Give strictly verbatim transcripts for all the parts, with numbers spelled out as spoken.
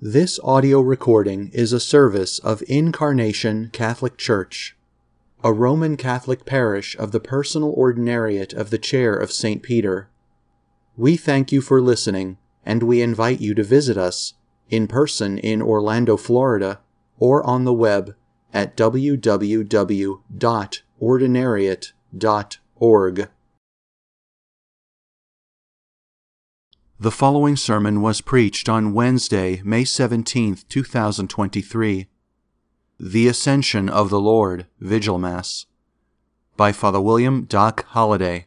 This audio recording is a service of Incarnation Catholic Church, a Roman Catholic parish of the Personal Ordinariate of the Chair of Saint Peter. We thank you for listening, and we invite you to visit us in person in Orlando, Florida, or on the web at w w w dot ordinariate dot org. The following sermon was preached on Wednesday, May seventeenth, two thousand twenty-three. The Ascension of the Lord, Vigil Mass, by Father William Doc Holliday.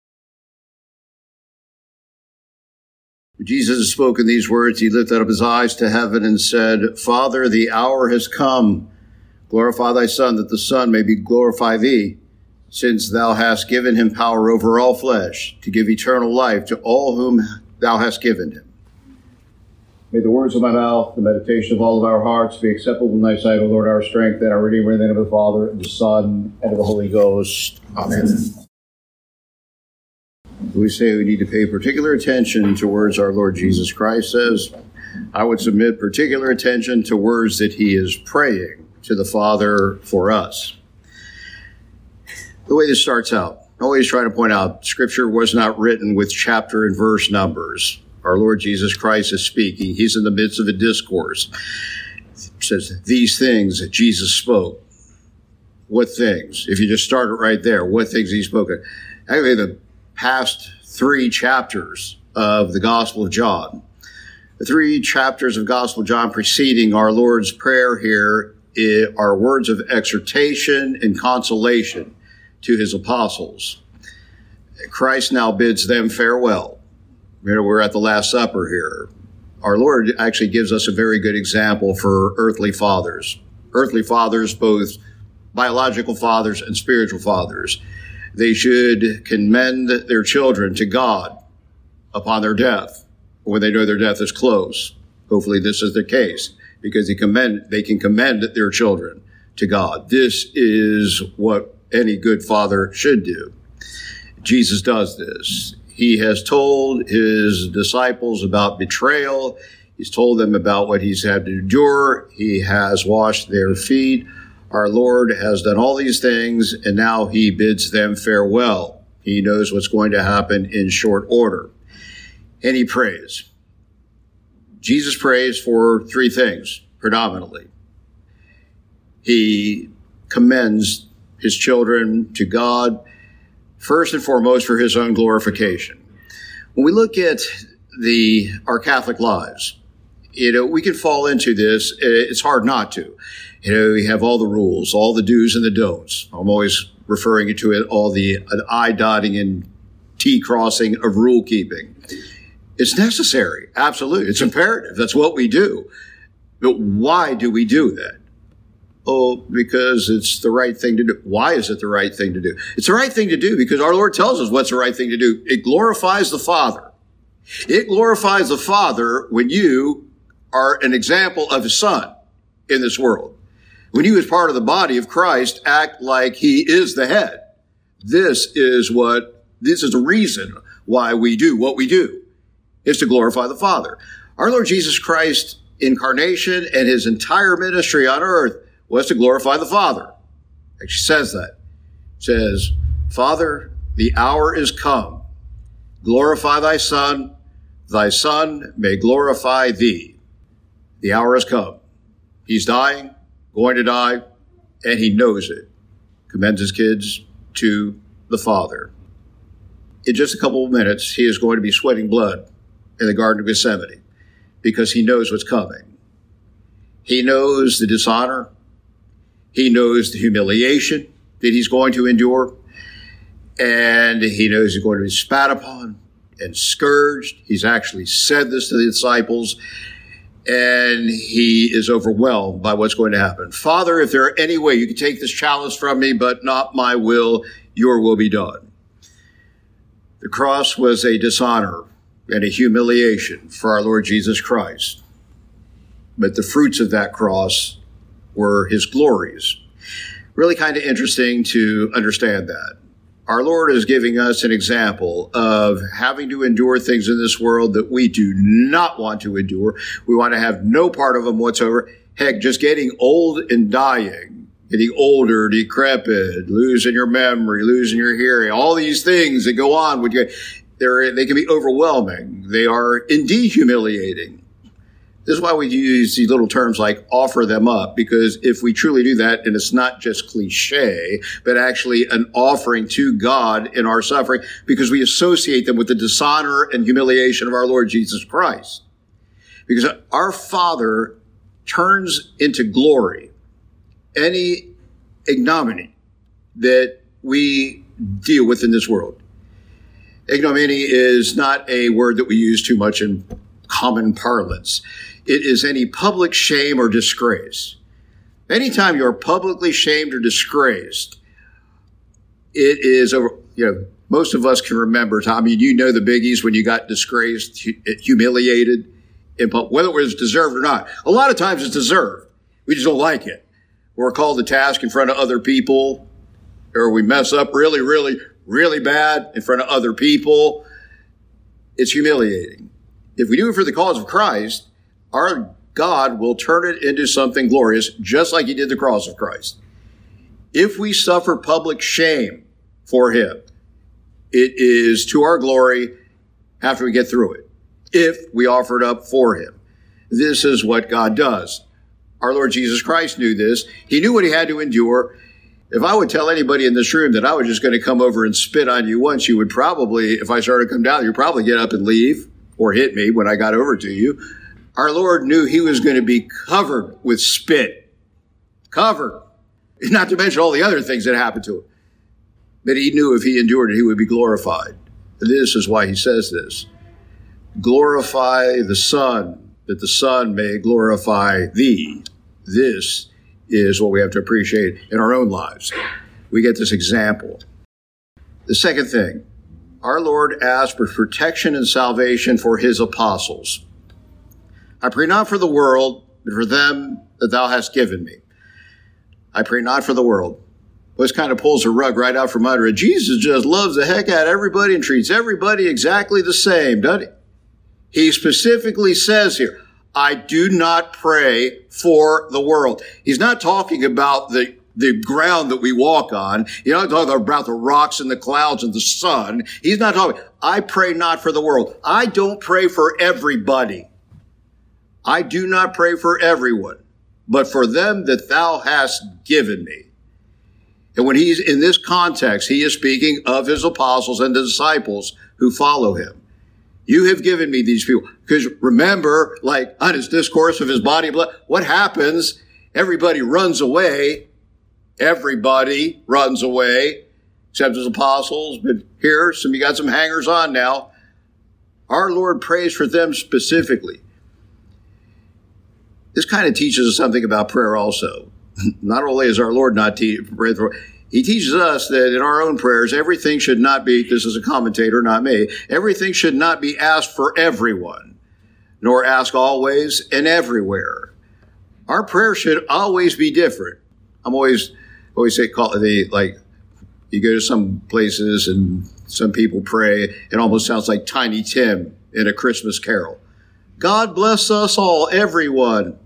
Jesus has spoken these words. He lifted up his eyes to heaven and said, Father, the hour has come. Glorify thy Son, that the Son may be glorify thee, since thou hast given him power over all flesh, to give eternal life to all whom thou hast given him. May the words of my mouth, the meditation of all of our hearts be acceptable in thy sight, O Lord, our strength and our Redeemer, in the name of the Father, and the Son, and of the Holy Ghost. Amen. We say we need to pay particular attention to words our Lord Jesus Christ says. I would submit particular attention to words that he is praying to the Father for us. The way this starts out, always trying to point out, Scripture was not written with chapter and verse numbers. Our Lord Jesus Christ is speaking. He's in the midst of a discourse. It says, these things that Jesus spoke. What things? If you just start it right there, what things he spoke of? Actually, the past three chapters of the Gospel of John. The three chapters of Gospel of John preceding our Lord's Prayer here are words of exhortation and consolation to his apostles. Christ now bids them farewell. You know, we're at the Last Supper here. Our Lord actually gives us a very good example for earthly fathers. Earthly fathers, both biological fathers and spiritual fathers. They should commend their children to God upon their death, when they know their death is close. Hopefully this is the case, because they commend, they can commend their children to God. This is what any good father should do. Jesus does this. He has told his disciples about betrayal. He's told them about what he's had to endure. He has washed their feet. Our Lord has done all these things, and now he bids them farewell. He knows what's going to happen in short order. And he prays. Jesus prays for three things, predominantly. He commends his children to God, first and foremost for his own glorification. When we look at the our Catholic lives, you know, we can fall into this. It's hard not to. You know, we have all the rules, all the do's and the don'ts. I'm always referring to it, all the I dotting and T crossing of rule keeping. It's necessary. Absolutely. It's imperative. That's what we do. But why do we do that? Oh, because it's the right thing to do. Why is it the right thing to do? It's the right thing to do because our Lord tells us what's the right thing to do. It glorifies the Father. It glorifies the Father when you are an example of his Son in this world. When you, as part of the body of Christ, act like he is the head. This is what, this is the reason why we do what we do, is to glorify the Father. Our Lord Jesus Christ, incarnation and his entire ministry on earth was to glorify the Father. Actually says that. It says, Father, the hour is come. Glorify thy Son. Thy Son may glorify thee. The hour has come. He's dying, going to die, and he knows it. Commends his kids to the Father. In just a couple of minutes, he is going to be sweating blood in the Garden of Gethsemane because he knows what's coming. He knows the dishonor. He knows the humiliation that he's going to endure. And he knows he's going to be spat upon and scourged. He's actually said this to the disciples. And he is overwhelmed by what's going to happen. Father, if there are any way you can take this chalice from me, but not my will, your will be done. The cross was a dishonor and a humiliation for our Lord Jesus Christ. But the fruits of that cross were his glories. Really kind of interesting to understand that. our Lord is giving us an example of having to endure things in this world that we do not want to endure. We want to have no part of them whatsoever. Heck, just getting old and dying, getting older, decrepit, losing your memory, losing your hearing, all these things that go on with you, they're, they can be overwhelming. They are indeed humiliating. This is why we use these little terms like offer them up, because if we truly do that, and it's not just cliche, but actually an offering to God in our suffering, because we associate them with the dishonor and humiliation of our Lord Jesus Christ. Because our Father turns into glory any ignominy that we deal with in this world. Ignominy is not a word that we use too much in common parlance. It is any public shame or disgrace. Anytime you're publicly shamed or disgraced, it is, over, you know, most of us can remember, Tommy, you know the biggies when you got disgraced, humiliated, in public, whether it was deserved or not. A lot of times it's deserved. We just don't like it. We're called to task in front of other people, or we mess up really, really, really bad in front of other people. It's humiliating. If we do it for the cause of Christ, our God will turn it into something glorious, just like he did the cross of Christ. If we suffer public shame for him, it is to our glory after we get through it, if we offer it up for him. This is what God does. Our Lord Jesus Christ knew this. He knew what he had to endure. If I would tell anybody in this room that I was just going to come over and spit on you once, you would probably, if I started to come down, you'd probably get up and leave or hit me when I got over to you. Our Lord knew he was going to be covered with spit. Covered. Not to mention all the other things that happened to him. But he knew if he endured it, he would be glorified. This is why he says this. Glorify the Son, that the Son may glorify thee. This is what we have to appreciate in our own lives. We get this example. The second thing, our Lord asked for protection and salvation for his apostles. I pray not for the world, but for them that thou hast given me. I pray not for the world. Well, this kind of pulls a rug right out from under it. Jesus just loves the heck out of everybody and treats everybody exactly the same, doesn't he? He specifically says here, I do not pray for the world. He's not talking about the, the ground that we walk on. He's not talking about the rocks and the clouds and the sun. He's not talking, I pray not for the world. I don't pray for everybody. I do not pray for everyone, but for them that thou hast given me. And when he's in this context, he is speaking of his apostles and the disciples who follow him. You have given me these people. Because remember, like on his discourse of his body and blood, what happens? Everybody runs away. Everybody runs away, except his apostles. But here, some you got some hangers on now. Our Lord prays for them specifically. This kind of teaches us something about prayer also. Not only is our Lord not te- praying for, he teaches us that in our own prayers, everything should not be, this is a commentator, not me, everything should not be asked for everyone, nor ask always and everywhere. Our prayer should always be different. I'm always, always say, call the, like, you go to some places and some people pray, it almost sounds like Tiny Tim in a Christmas carol. God bless us all, everyone.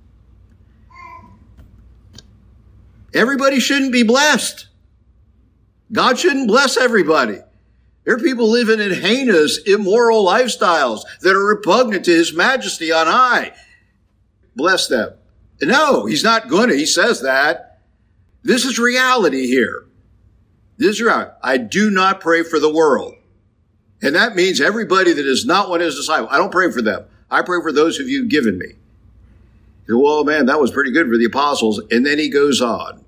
Everybody shouldn't be blessed. God shouldn't bless everybody. There are people living in heinous, immoral lifestyles that are repugnant to his majesty on high. Bless them. No, he's not going to. He says that. This is reality here. This is reality. I do not pray for the world. And that means everybody that is not one of his disciples. I don't pray for them. I pray for those who you've given me. Well, man, that was pretty good for the apostles. And then he goes on.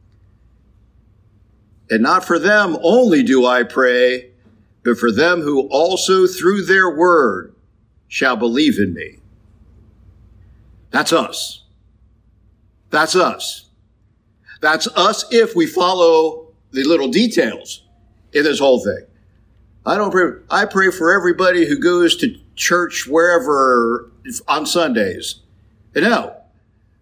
And not for them only do I pray, but for them who also through their word shall believe in me. That's us. That's us. That's us if we follow the little details in this whole thing. I don't pray. I pray for everybody who goes to church wherever on Sundays. No.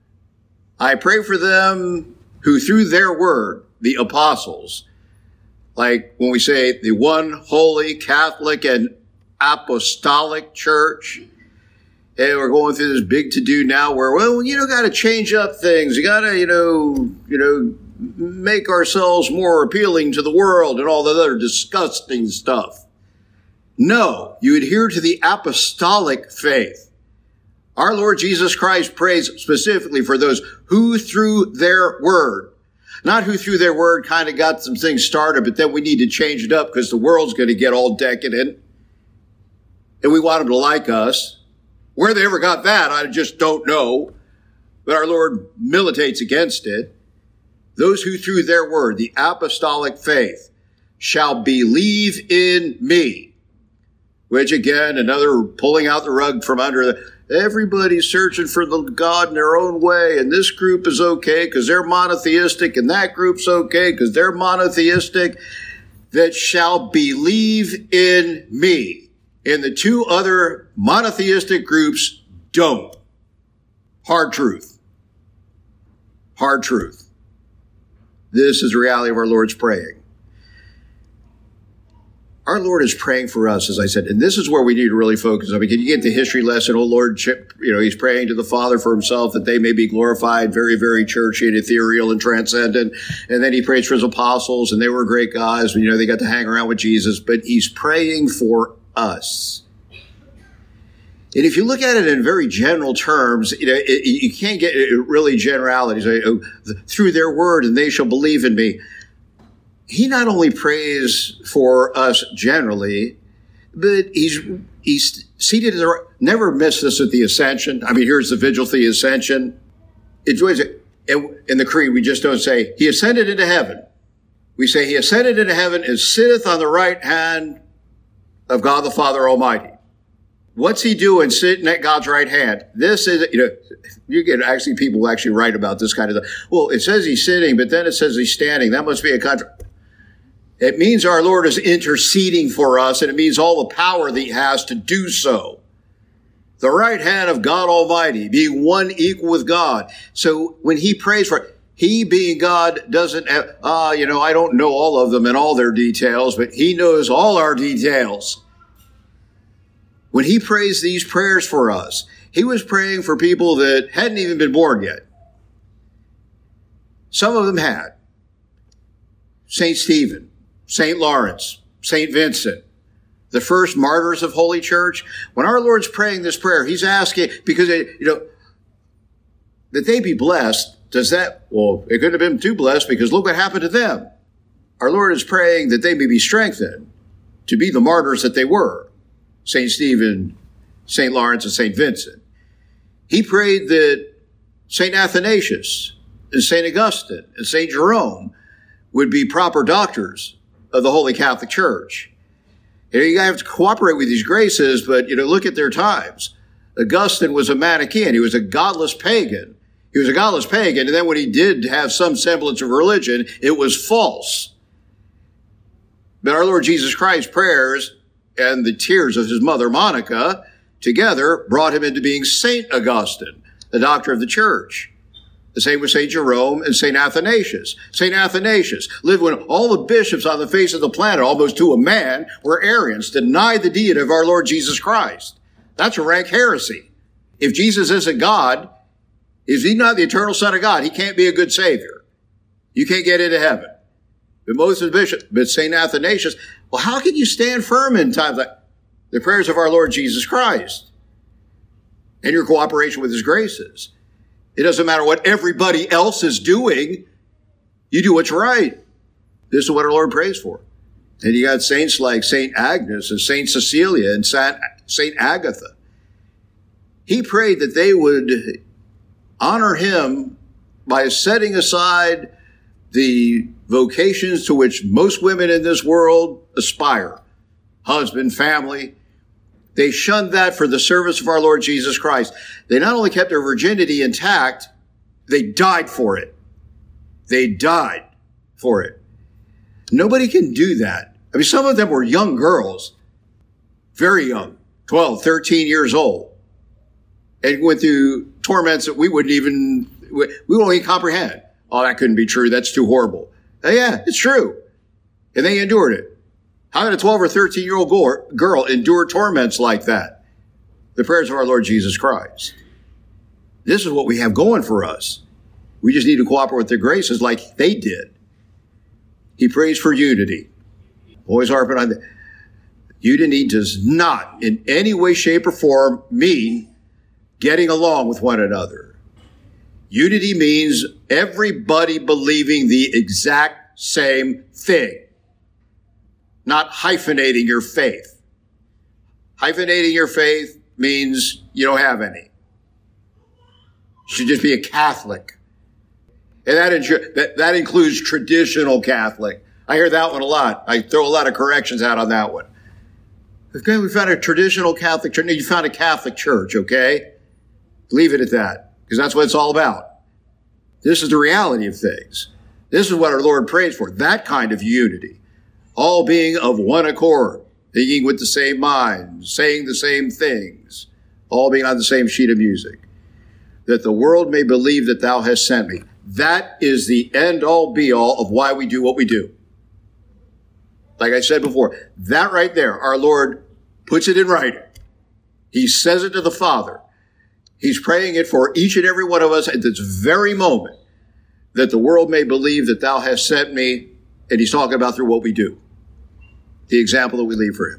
I pray for them who through their word, the apostles, Like when we say the one holy Catholic and apostolic church. And we're going through this big to-do now where, well, you know, got to change up things. You got to, you know, you know, make ourselves more appealing to the world and all that other disgusting stuff. No, you adhere to the apostolic faith. Our Lord Jesus Christ prays specifically for those who through their word, not who through their word kind of got some things started, but then we need to change it up because the world's going to get all decadent and we want them to like us. Where they ever got that, I just don't know. But our Lord militates against it. Those who through their word, the apostolic faith, shall believe in me. Which again, another pulling out the rug from under the, everybody's searching for the God in their own way. And this group is okay because they're monotheistic. And that group's okay because they're monotheistic. That shall believe in me. And the two other monotheistic groups don't. Hard truth. Hard truth. This is the reality of our Lord's praying. Our Lord is praying for us, as I said, and this is where we need to really focus. I mean, can you get the history lesson? Oh, Lord, you know, he's praying to the Father for himself that they may be glorified, very, very churchy and ethereal and transcendent. And then he prays for his apostles, and they were great guys. You know, they got to hang around with Jesus, but he's praying for us. And if you look at it in very general terms, you know, it, you can't get really generalities. Through their word, and they shall believe in me. He not only prays for us generally, but he's he's seated in the, never miss this at the Ascension. I mean, here's the vigil for the Ascension. It's always, in the creed, we just don't say, he ascended into heaven. We say, he ascended into heaven and sitteth on the right hand of God the Father Almighty. What's he doing sitting at God's right hand? This is, you know, you get actually people actually write about this kind of thing. Well, it says he's sitting, but then it says he's standing. That must be a contrast. It means our Lord is interceding for us, and it means all the power that he has to do so. The right hand of God Almighty, being one equal with God. So when he prays for, he being God doesn't have, ah, uh, you know, I don't know all of them and all their details, but he knows all our details. When he prays these prayers for us, he was praying for people that hadn't even been born yet. Some of them had. Saint Stephen, Saint Lawrence, Saint Vincent, the first martyrs of Holy Church. When our Lord's praying this prayer, he's asking, because, it, you know, that they be blessed, does that, well, it couldn't have been too blessed because look what happened to them. Our Lord is praying that they may be strengthened to be the martyrs that they were. Saint Stephen, Saint Lawrence, and Saint Vincent. He prayed that Saint Athanasius and Saint Augustine and Saint Jerome would be proper doctors of the Holy Catholic Church. You know, you have to cooperate with these graces, but, you know, look at their times. Augustine was a Manichaean. He was a godless pagan. He was a godless pagan, and then when he did have some semblance of religion, it was false. But our Lord Jesus Christ's prayers and the tears of his mother, Monica, together brought him into being Saint Augustine, the doctor of the church. The same with Saint Jerome and Saint Athanasius. Saint Athanasius lived when all the bishops on the face of the planet, almost to a man, were Arians, denied the deity of our Lord Jesus Christ. That's a rank heresy. If Jesus isn't God, is he not the eternal Son of God? He can't be a good Savior. You can't get into heaven. But most of the bishops, but Saint Athanasius, well, how can you stand firm in times like the prayers of our Lord Jesus Christ and your cooperation with his graces? It doesn't matter what everybody else is doing. You do what's right. This is what our Lord prays for. And you got saints like Saint Agnes and Saint Cecilia and Saint Agatha. He prayed that they would honor him by setting aside the vocations to which most women in this world aspire. Husband, family. They shunned that for the service of our Lord Jesus Christ. They not only kept their virginity intact, they died for it. They died for it. Nobody can do that. I mean, some of them were young girls, very young, twelve, thirteen years old, and went through torments that we wouldn't even, we won't even comprehend. Oh, that couldn't be true. That's too horrible. Oh, yeah, it's true. And they endured it. How can a twelve or thirteen year old girl endure torments like that? The prayers of our Lord Jesus Christ. This is what we have going for us. We just need to cooperate with their graces like they did. He prays for unity. Always harping on that. Unity does not in any way, shape, or form mean getting along with one another. Unity means everybody believing the exact same thing, not hyphenating your faith. Hyphenating your faith means you don't have any. You should just be a Catholic. And that, insu- that, that includes traditional Catholic. I hear that one a lot. I throw a lot of corrections out on that one. Okay, we found a traditional Catholic church. You found a Catholic church, okay? Leave it at that, because that's what it's all about. This is the reality of things. This is what our Lord prays for, that kind of unity. All being of one accord, thinking with the same mind, saying the same things, all being on the same sheet of music. That the world may believe that thou hast sent me. That is the end-all, be-all of why we do what we do. Like I said before, that right there, our Lord puts it in writing. He says it to the Father. He's praying it for each and every one of us at this very moment, that the world may believe that thou hast sent me, and he's talking about through what we do, the example that we leave for him.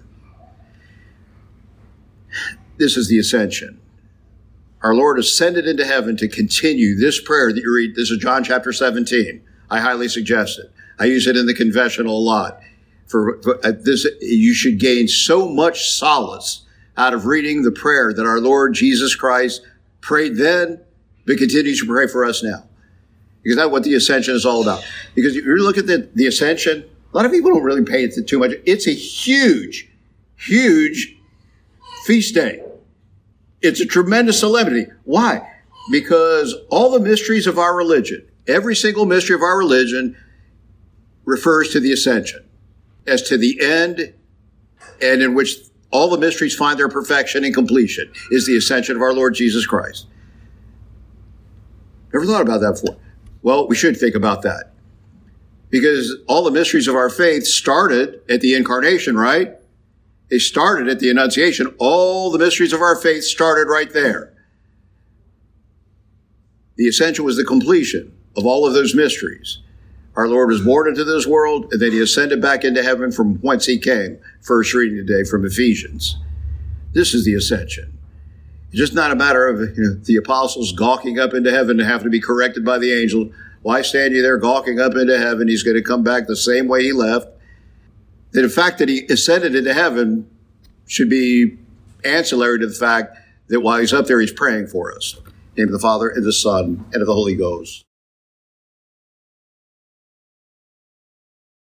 This is the ascension. Our Lord ascended into heaven to continue this prayer that you read. This is John chapter seventeen. I highly suggest it. I use it in the confessional a lot. For, for uh, this, you should gain so much solace out of reading the prayer that our Lord Jesus Christ prayed then, but continues to pray for us now. Because that's what the ascension is all about. Because if you look at the, the ascension, a lot of people don't really pay it too much. It's a huge, huge feast day. It's a tremendous solemnity. Why? Because all the mysteries of our religion, every single mystery of our religion refers to the ascension as to the end, and in which all the mysteries find their perfection and completion is the ascension of our Lord Jesus Christ. Never thought about that before. Well, we should think about that. Because all the mysteries of our faith started at the incarnation, right? They started at the Annunciation. All the mysteries of our faith started right there. The ascension was the completion of all of those mysteries. Our Lord was born into this world, and then he ascended back into heaven from whence he came. First reading today from Ephesians. This is the ascension. It's just not a matter of, you know, the apostles gawking up into heaven to have to be corrected by the angel. Why stand you there gawking up into heaven? He's going to come back the same way he left. That the fact that he ascended into heaven should be ancillary to the fact that while he's up there, he's praying for us. In the name of the Father, and the Son, and of the Holy Ghost.